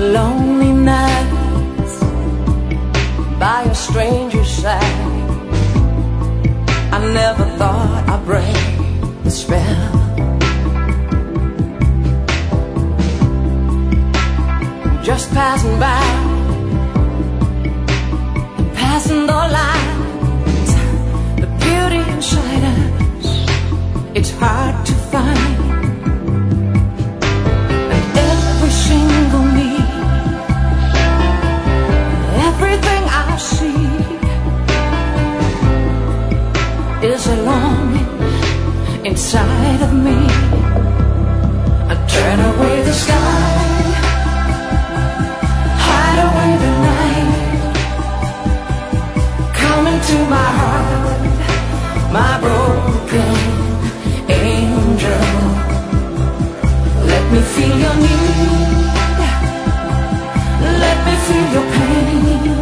lonely nights by a stranger's side. I never thought I'd break the spell. Just passing by, passing the lights, the beauty inside us, it's hard to find. And every single need, everything I see is a longing inside of me. I turn away the sky, hide away the night, come into my heart, my broken angel. Let me feel your need, let me feel your pain.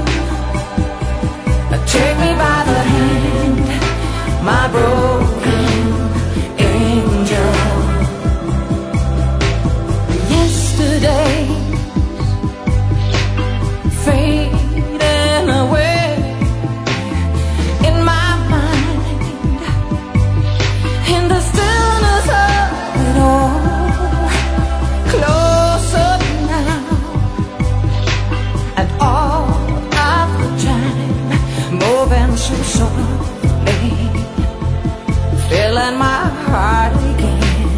Take me by the hand, my broken angel. Yesterday fading away in my mind, in the stillness of it all, closer now, and all of the time moving so softly, filling my heart again.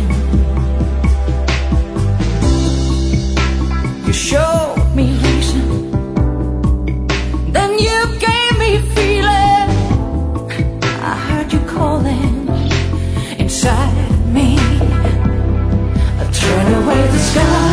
You showed me reason, then you gave me feeling. I heard you calling inside me. I turn away the sky,